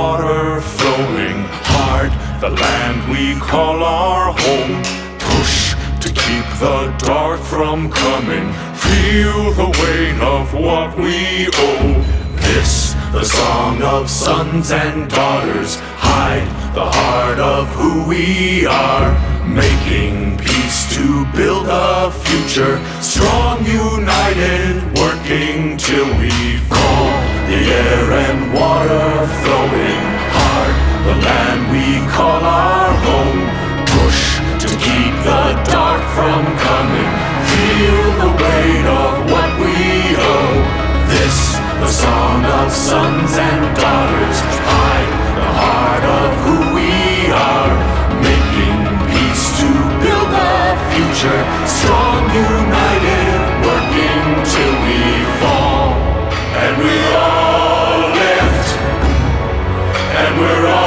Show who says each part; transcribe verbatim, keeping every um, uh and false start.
Speaker 1: water flowing hard, the land we call our home. Push to keep the dark from coming, feel the weight of what we owe. This, the song of sons and daughters, hide the heart of who we are, making peace to build a future, strong, united, working till we fall. The air and water flowing hard, the land we call our home. Push to keep the dark from coming, feel the weight of what we owe. This, the song of sons and daughters, hide the heart of who we are, making peace to build a future, strong, united, working till we fall. And we all lift, and we're all